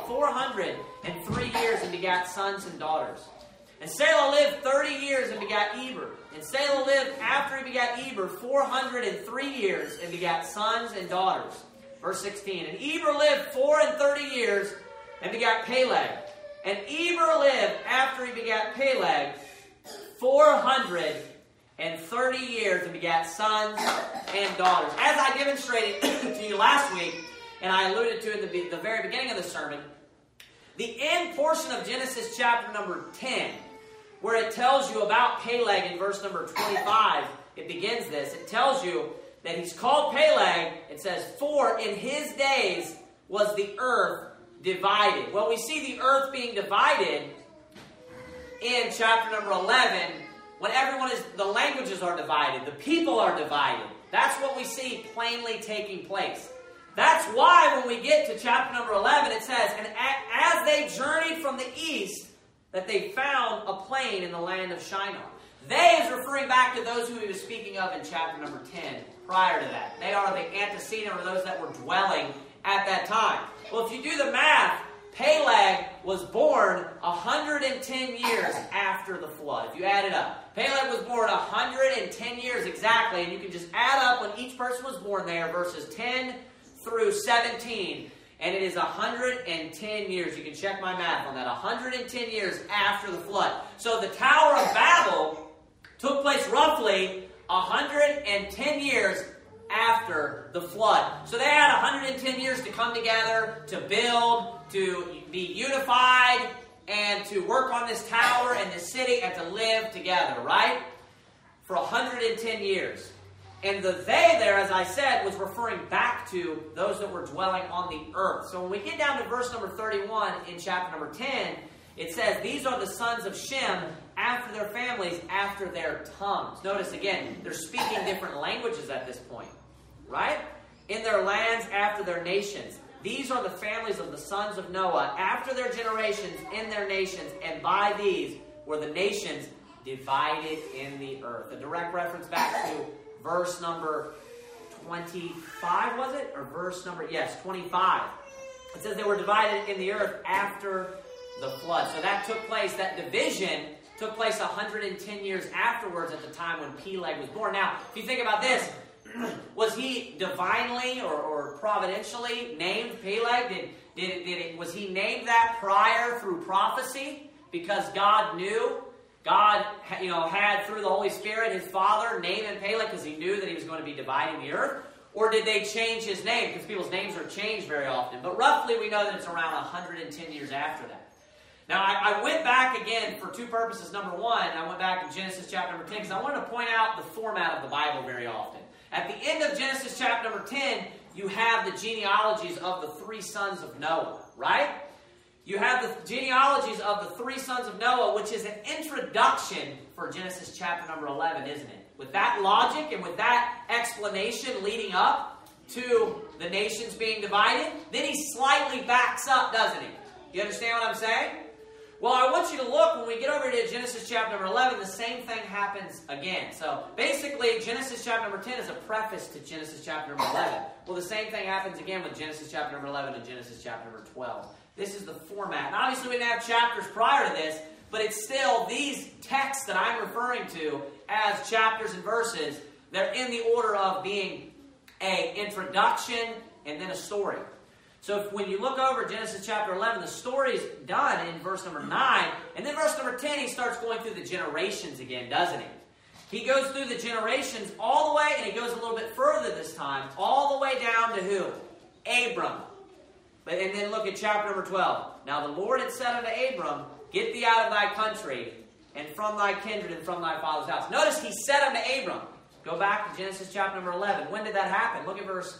403 years and begat sons and daughters. And Selah lived 30 years and begat Eber. And Selah lived after he begat Eber 403 years and begat sons and daughters. Verse 16. And Eber lived 34 years and begat Peleg. And Eber lived after he begat Peleg 490 and 30 years and begat sons and daughters. As I demonstrated to you last week, and I alluded to in the very beginning of the sermon, the end portion of Genesis chapter number 10, where it tells you about Peleg in verse number 25, it begins this. It tells you that he's called Peleg. It says, for in his days was the earth divided. Well, we see the earth being divided in chapter number 11 when the languages are divided, the people are divided. That's what we see plainly taking place. That's why when we get to chapter number 11, it says, and as they journeyed from the east, that they found a plain in the land of Shinar. They is referring back to those who he was speaking of in chapter number 10 prior to that. They are the antecedent, or those that were dwelling at that time. Well, if you do the math, Peleg was born 110 years after the flood. If you add it up, Peleg was born 110 years exactly, and you can just add up when each person was born there, verses 10 through 17, and it is 110 years. You can check my math on that. 110 years after the flood. So the Tower of Babel took place roughly 110 years after the flood. So they had 110 years to come together, to build, to be unified, and to work on this tower and this city, and to live together, right? For 110 years. And the they there, as I said, was referring back to those that were dwelling on the earth. So when we get down to verse number 31 in chapter number 10, it says, these are the sons of Shem after their families, after their tongues. Notice again, they're speaking different languages at this point, right? In their lands, after their nations. These are the families of the sons of Noah, after their generations, in their nations, and by these were the nations divided in the earth. A direct reference back to verse number 25, was it? Or verse number, yes, 25. It says they were divided in the earth after the flood. So that took place, that division took place 110 years afterwards at the time when Peleg was born. Now, if you think about this, was he divinely or providentially named Peleg? Was he named that prior through prophecy? Because God knew? God, had through the Holy Spirit his father name him Peleg because he knew that he was going to be dividing the earth? Or did they change his name? Because people's names are changed very often. But roughly we know that it's around 110 years after that. Now, I went back again for two purposes. Number one, I went back to Genesis chapter number 10 because I wanted to point out the format of the Bible very often. At the end of Genesis chapter number 10, you have the genealogies of the three sons of Noah, right? You have the genealogies of the three sons of Noah, which is an introduction for Genesis chapter number 11, isn't it? With that logic and with that explanation leading up to the nations being divided, then he slightly backs up, doesn't he? You understand what I'm saying? Well, I want you to look, when we get over to Genesis chapter number 11, the same thing happens again. So, basically, Genesis chapter number 10 is a preface to Genesis chapter number 11. Well, the same thing happens again with Genesis chapter number 11 and Genesis chapter number 12. This is the format. And obviously, we didn't have chapters prior to this, but it's still these texts that I'm referring to as chapters and verses. They're in the order of being an introduction and then a story. So when you look over Genesis chapter 11, the story's done in verse number 9. And then verse number 10, he starts going through the generations again, doesn't he? He goes through the generations all the way, and he goes a little bit further this time, all the way down to who? Abram. And then look at chapter number 12. Now the Lord had said unto Abram, get thee out of thy country, and from thy kindred, and from thy father's house. Notice he said unto Abram. Go back to Genesis chapter number 11. When did that happen? Look at verse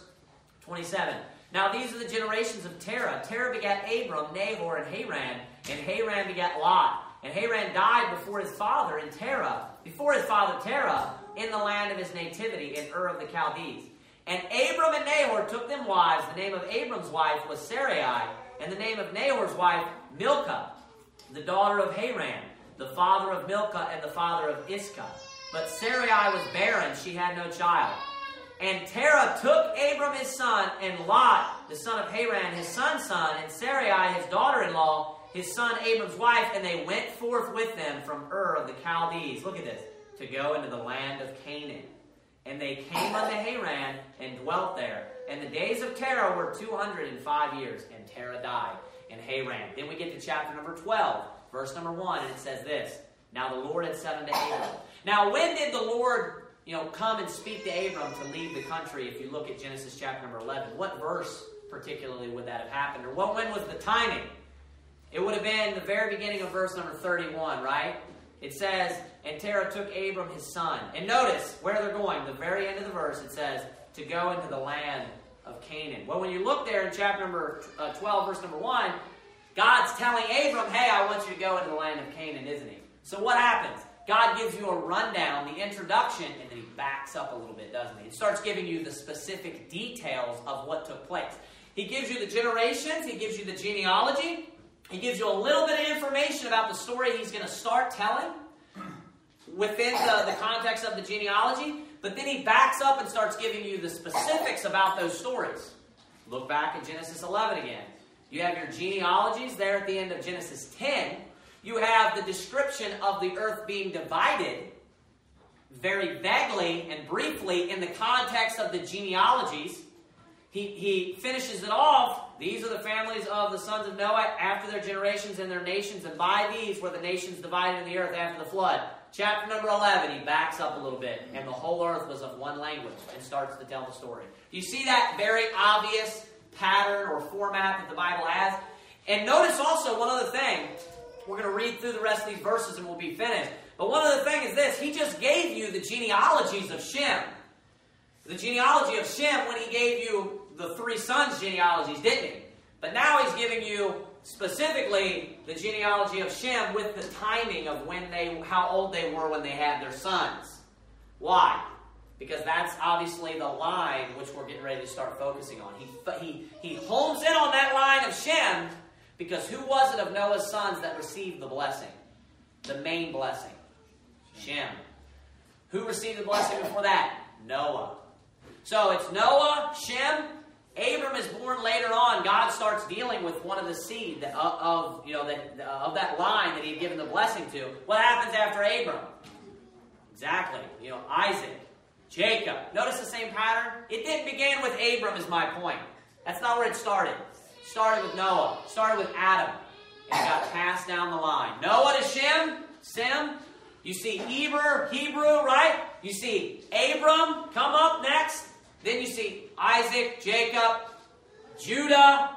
27. Now these are the generations of Terah. Terah begat Abram, Nahor, and Haran. And Haran begat Lot. And Haran died before his father before his father Terah, in the land of his nativity, in Ur of the Chaldees. And Abram and Nahor took them wives. The name of Abram's wife was Sarai, and the name of Nahor's wife Milcah, the daughter of Haran, the father of Milcah and the father of Iscah. But Sarai was barren, she had no child. And Terah took Abram his son, and Lot, the son of Haran, his son's son, and Sarai, his daughter-in-law, his son Abram's wife, and they went forth with them from Ur of the Chaldees. Look at this. To go into the land of Canaan. And they came unto Haran and dwelt there. And the days of Terah were 205 years, and Terah died in Haran. Then we get to chapter number 12, verse number 1, and it says this. Now the Lord had said unto Abram. Now when did the Lord, come and speak to Abram to leave the country? If you look at Genesis chapter number 11, what verse particularly would that have happened? Or when was the timing? It would have been the very beginning of verse number 31, right? It says, and Terah took Abram his son. And notice where they're going. The very end of the verse, it says, to go into the land of Canaan. Well, when you look there in chapter number 12, verse number 1, God's telling Abram, hey, I want you to go into the land of Canaan, isn't he? So what happens? God gives you a rundown, the introduction, and then he backs up a little bit, doesn't he? It starts giving you the specific details of what took place. He gives you the generations. He gives you the genealogy. He gives you a little bit of information about the story he's going to start telling within the context of the genealogy. But then he backs up and starts giving you the specifics about those stories. Look back at Genesis 11 again. You have your genealogies there at the end of Genesis 10. You have the description of the earth being divided very vaguely and briefly in the context of the genealogies. He finishes it off. These are the families of the sons of Noah after their generations and their nations, and by these were the nations divided in the earth after the flood. Chapter number 11, he backs up a little bit, and the whole earth was of one language, and starts to tell the story. Do you see that very obvious pattern or format that the Bible has? And notice also one other thing. We're going to read through the rest of these verses and we'll be finished. But one other thing is this. He just gave you the genealogies of Shem. The genealogy of Shem when he gave you the three sons' genealogies, didn't he? But now he's giving you specifically the genealogy of Shem with the timing of how old they were when they had their sons. Why? Because that's obviously the line which we're getting ready to start focusing on. He homes in on that line of Shem because who was it of Noah's sons that received the blessing? The main blessing. Shem. Who received the blessing before that? Noah. So it's Noah, Shem. Abram is born later on. God starts dealing with one of the seed of that line that he had given the blessing to. What happens after Abram? Exactly. Isaac, Jacob. Notice the same pattern? It didn't begin with Abram is my point. That's not where it started. It started with Noah. It started with Adam. And it got passed down the line. Noah to Shem, Sem. You see Hebrew, right? You see Abram come up next. Then you see Isaac, Jacob, Judah,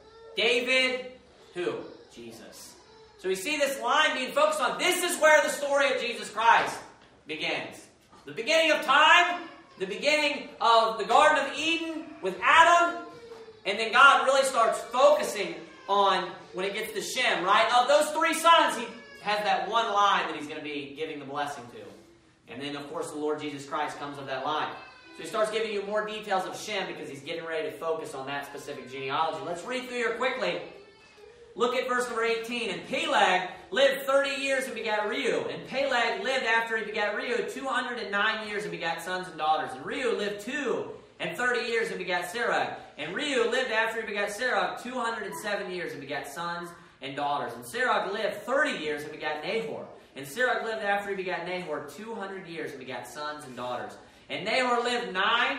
David, who? Jesus. So we see this line being focused on. This is where the story of Jesus Christ begins. The beginning of time, the beginning of the Garden of Eden with Adam, and then God really starts focusing on when it gets to Shem, right? Of those three sons, he has that one line that he's going to be giving the blessing to. And then, of course, the Lord Jesus Christ comes of that line. So he starts giving you more details of Shem because he's getting ready to focus on that specific genealogy. Let's read through here quickly. Look at verse number 18. And Peleg lived 30 years and begat Reu. And Peleg lived after he begat Reu 209 years and begat sons and daughters. And Reu lived 230 years and begat Serug. And Reu lived after he begat Serug 207 years and begat sons and daughters. And Serug lived 30 years and begat Nahor. And Serug lived after he begat Nahor 200 years and begat sons and daughters. And Nahor lived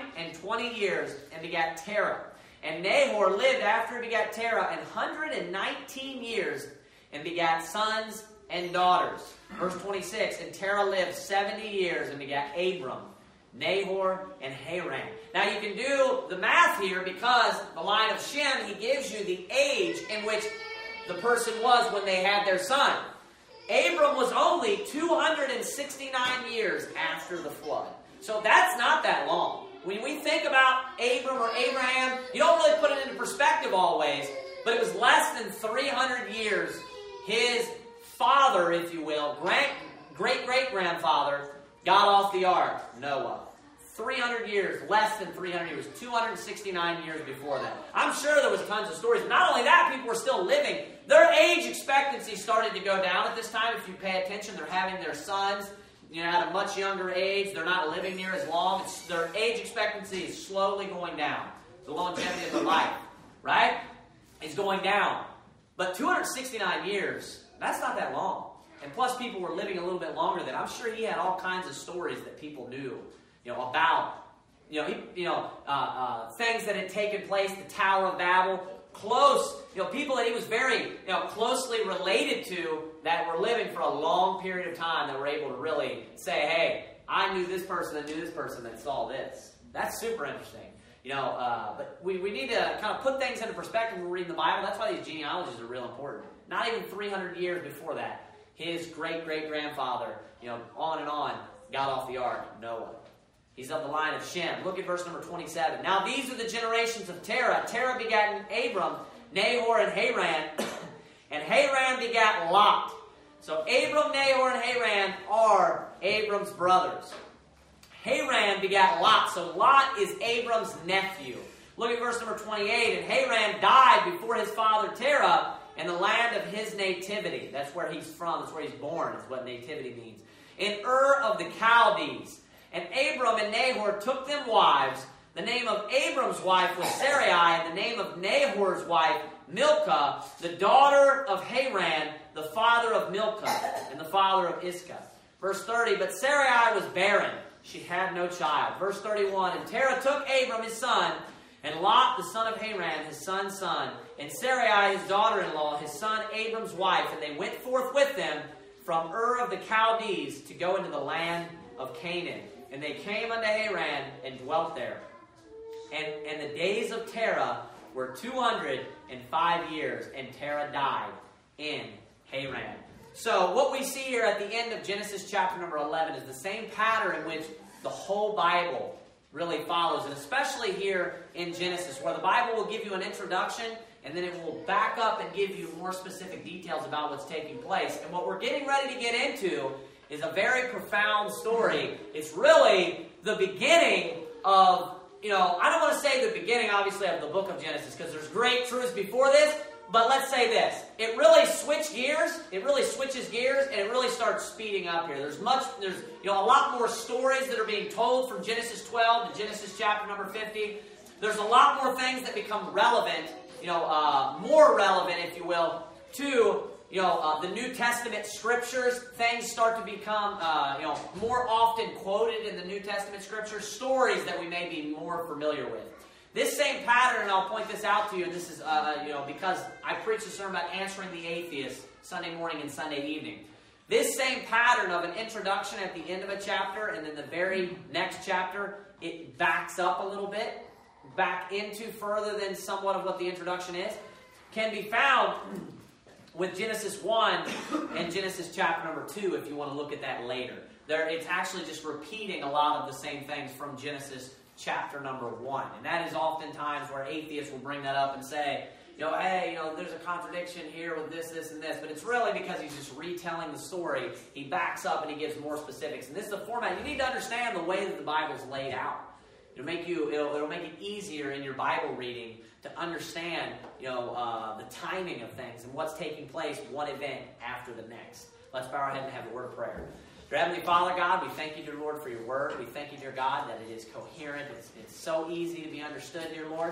29 years and begat Terah. And Nahor lived after he begat Terah 119 years and begat sons and daughters. Verse 26, and Terah lived 70 years and begat Abram, Nahor, and Haran. Now you can do the math here because the line of Shem, he gives you the age in which the person was when they had their son. Abram was only 269 years after the flood. So that's not that long. When we think about Abram or Abraham, you don't really put it into perspective always, but it was less than 300 years his father, if you will, great-great-grandfather, got off the ark, Noah. 300 years, less than 300 years, 269 years before that. I'm sure there was tons of stories. Not only that, people were still living. Their age expectancy started to go down at this time. If you pay attention, they're having their sons at a much younger age. They're not living near as long. Their age expectancy is slowly going down. The longevity of their life, right, is going down. But 269 years, that's not that long. And plus, people were living a little bit longer than. I'm sure he had all kinds of stories that people knew, about, things that had taken place, the Tower of Babel, close, people that he was very, closely related to that were living for a long period of time that were able to really say, hey, I knew this person that knew this person that saw this. That's super interesting. But we need to kind of put things into perspective when we're reading the Bible. That's why these genealogies are real important. Not even 300 years before that, his great-great-grandfather, on and on, got off the ark, Noah. He's of the line of Shem. Look at verse number 27. Now these are the generations of Terah. Terah begat Abram, Nahor, and Haran. And Haran begat Lot. So Abram, Nahor, and Haran are Abram's brothers. Haran begat Lot. So Lot is Abram's nephew. Look at verse number 28. And Haran died before his father Terah in the land of his nativity. That's where he's from. That's where he's born. Is what nativity means. In Ur of the Chaldees. And Abram and Nahor took them wives. The name of Abram's wife was Sarai, and the name of Nahor's wife, Milcah, the daughter of Haran, the father of Milcah, and the father of Iscah. Verse 30, but Sarai was barren. She had no child. Verse 31, and Terah took Abram his son, and Lot the son of Haran, his son's son, and Sarai his daughter-in-law, his son Abram's wife, and they went forth with them from Ur of the Chaldees to go into the land of Canaan. And they came unto Haran and dwelt there. And the days of Terah were 205 years, and Terah died in Haran. So what we see here at the end of Genesis chapter number 11 is the same pattern in which the whole Bible really follows, and especially here in Genesis, where the Bible will give you an introduction, and then it will back up and give you more specific details about what's taking place. And what we're getting ready to get into is a very profound story. It's really the beginning of, I don't want to say the beginning, obviously, of the book of Genesis, because there's great truths before this, but let's say this. It really switches gears, and it really starts speeding up here. There's a lot more stories that are being told from Genesis 12 to Genesis chapter number 50. There's a lot more things that become relevant, more relevant, if you will, to the New Testament scriptures. Things start to become, more often quoted in the New Testament scriptures. Stories that we may be more familiar with. This same pattern, and I'll point this out to you, and this is, because I preach a sermon about answering the atheist Sunday morning and Sunday evening. This same pattern of an introduction at the end of a chapter, and then the very next chapter, it backs up a little bit, back into further than somewhat of what the introduction is, can be found with Genesis 1 and Genesis chapter number 2, if you want to look at that later. It's actually just repeating a lot of the same things from Genesis chapter number 1. And that is oftentimes where atheists will bring that up and say, hey, there's a contradiction here with this, this, and this. But it's really because he's just retelling the story. He backs up and he gives more specifics. And this is the format. You need to understand the way that the Bible is laid out. It'll make it easier in your Bible reading to understand, the timing of things and what's taking place one event after the next. Let's bow our head and have a word of prayer. Dear Heavenly Father, God, we thank you, dear Lord, for your word. We thank you, dear God, that it is coherent. It's so easy to be understood, dear Lord.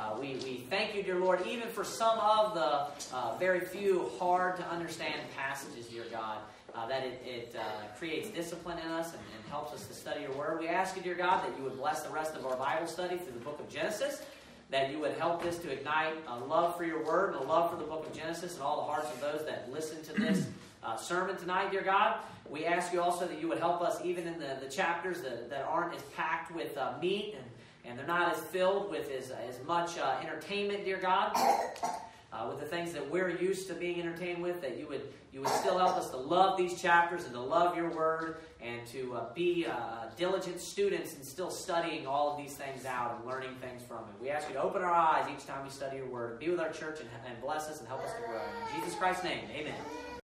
We thank you, dear Lord, even for some of the very few hard to understand passages, dear God, that it creates discipline in us and helps us to study your word. We ask you, dear God, that you would bless the rest of our Bible study through the book of Genesis, that you would help this to ignite a love for your word and a love for the book of Genesis in all the hearts of those that listen to this sermon tonight, dear God. We ask you also that you would help us even in the chapters that aren't as packed with meat and they're not as filled with as much entertainment, dear God, with the things that we're used to being entertained with, that you would still help us to love these chapters and to love your word and to be diligent students and still studying all of these things out and learning things from it. We ask you to open our eyes each time we study your word. Be with our church and bless us and help us to grow. In Jesus Christ's name, amen.